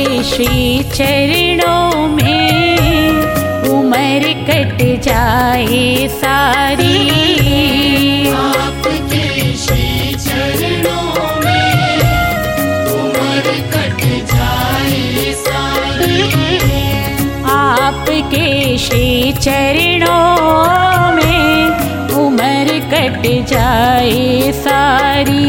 श्री चरणों में उम्र कट जाए सारी। आपके श्री चरणों में उम्र कट जाए सारी। आपके श्री चरणों में उम्र कट जाए सारी।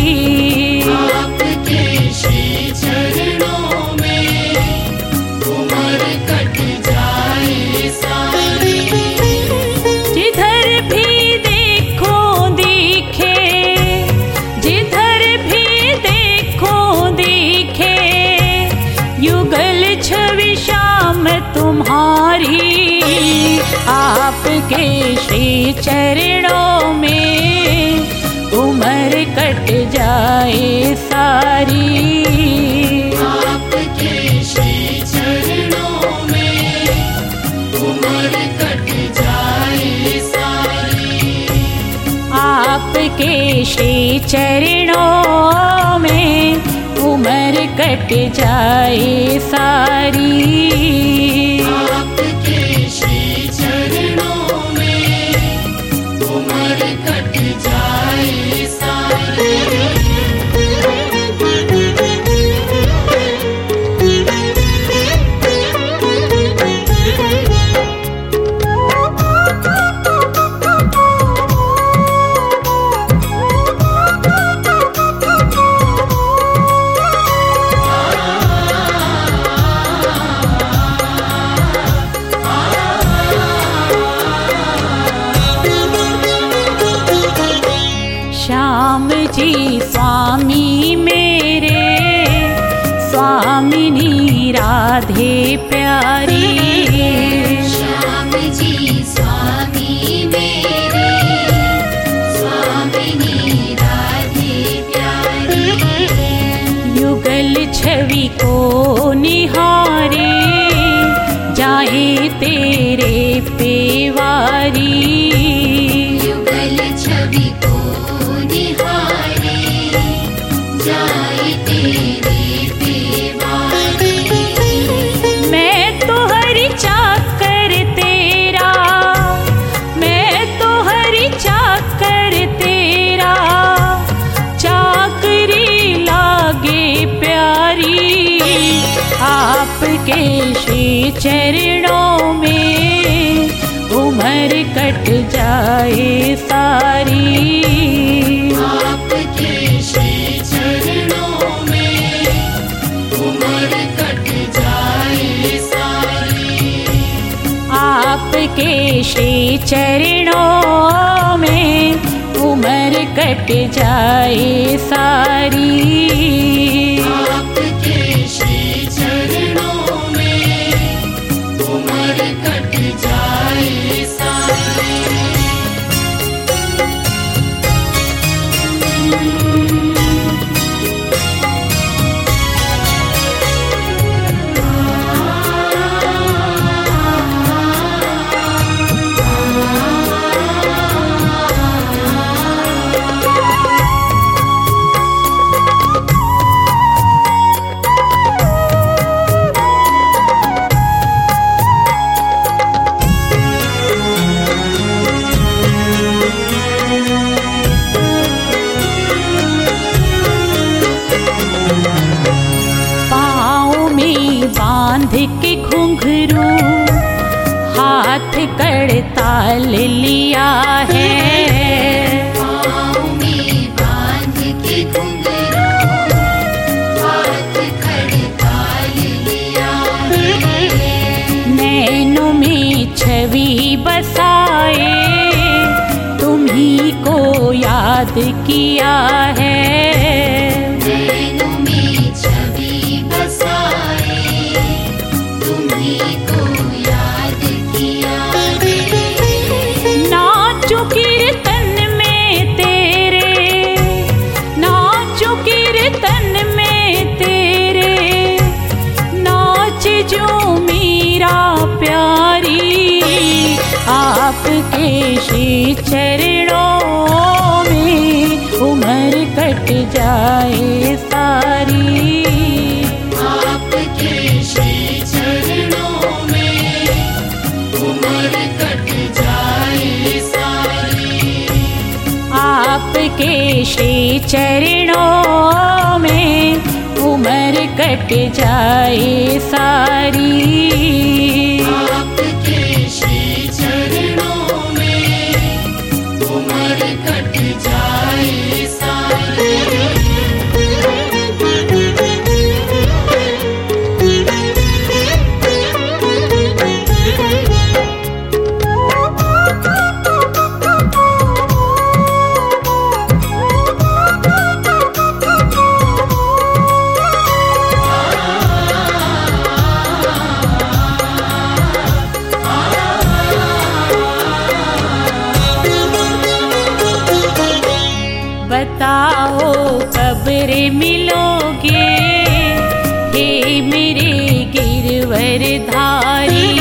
आपके श्री चरणों में उम्र कट जाए सारी। जिधर भी देखो दिखे, जिधर भी देखो दिखे, युगल छवि श्याम तुम्हारी। आपके श्री चरणों में उम्र कट जाए सारी। आपके श्री चरणों में उम्र कट जाए सारी। आपके श्री चरणों में उम्र कट जाए सारी। आपके श्री चरणों में उम्र कट जाए सारी। श्याम जी स्वामी मेरे, स्वामिनी राधे प्यारी। श्याम जी स्वामी मेरे, स्वामिनी राधे प्यारी। युगल छवि को निहारे जाए तेरे पेवारी। युगल छवि को निहारे जाए तेरे पेवारी। मैं तो हरि चाकर तेरा, मैं तो हरि चाकर तेरा, चाकरी लागे प्यारी। आपके श्री चरणों में उम्र कट जाए सारी। आपके श्री चरणों में उम्र कट जाए सारी। आपके श्री चरणों में उम्र कट जाए सारी। आपके श्री चरणों में उम्र कट जाए सारी। बांध के घुंघरू हाथ कड़ताल लिया है। पाँव में बांध के घुंघरू हाथ खड़ताल लिया है। नैनों में छवि बसाए तुम्ही को याद किया है। नैनों में छवि बसाए तुम्ही को याद किया है। नाचो कीर्तन में तेरे, नाचो कीर्तन में तेरे, नाच जो मीरा प्यारी। आपके श्री चरणों में उम्र कट आपके श्री चरणों में उम्र कट जाए सारी। आपके श्री चरणों में उम्र कट जाए सारी। बताओ कब रे मिलोगे हे मेरे गिरवर धारी।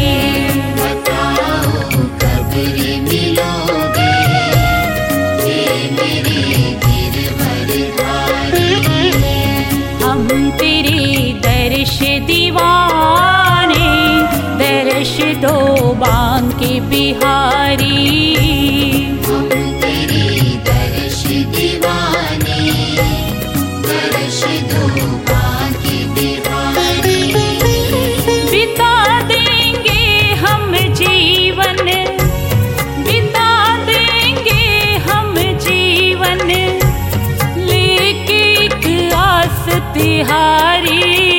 बताओ कब रे मिलोगे हे मेरे गिरवर धारी। हम तेरे दर्श दीवाने, दर्श दो बांके बिहारी। हम तेरी दर्श दीवाने, दर्श दो बांके बिहारी। बिता देंगे हम जीवन, बिता देंगे हम जीवन, लेके एक आस तिहारी।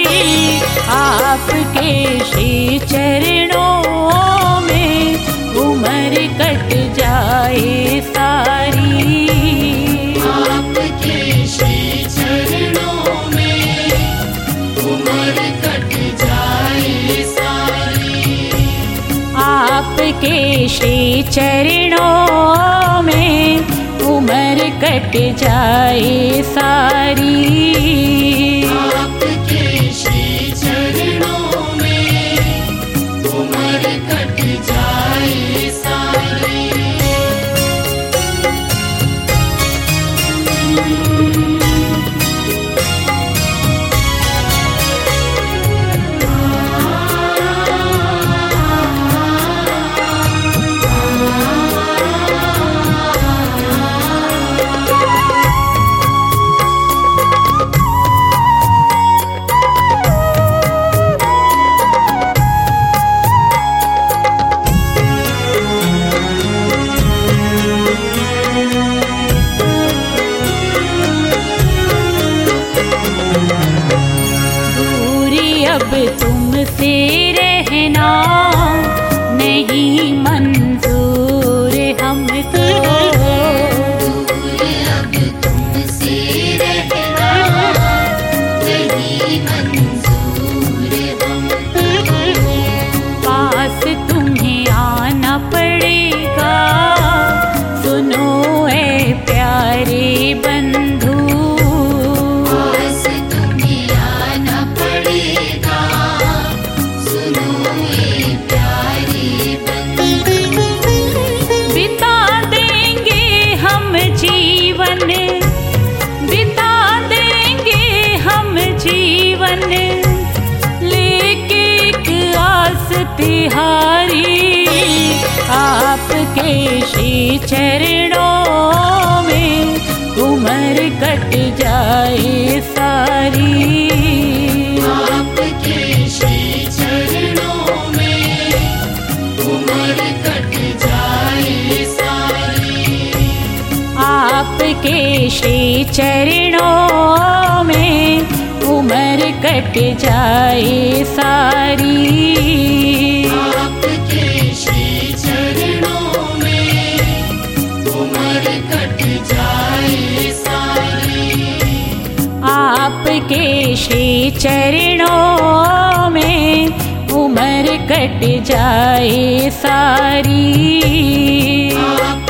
आपके श्री चरणों में उम्र कट जाए सारी। आपके श्री चरणों में उम्र कट जाए सारी। आपके श्री चरणों में उम्र कट जाए सारी। आपके श्री चरणों में उम्र कट जाए सारी। अब तुमसे रहना नहीं मंजूर हमको। दूर अब तुमसे रहना नहीं मंजूर हमको। पास तुम्हें आना पड़ेगा, सुनो ए प्यारे बंधु। पास तुम्हें आना पड़ेगा, सुनो ए प्यारे बंधु। बिता देंगे हम जीवन, बिता देंगे हम जीवन, लेके एक आस तिहारी। आपके श्री चरणों में उम्र कट जाए सारी। आपके श्री चरणों में उम्र कट जाए सारी। आपके श्री चरणों में उम्र कट जाए सारी। आपके श्री चरणों में उम्र कट जाए सारी। आपके श्री चरणों में उम्र कट जाए सारी।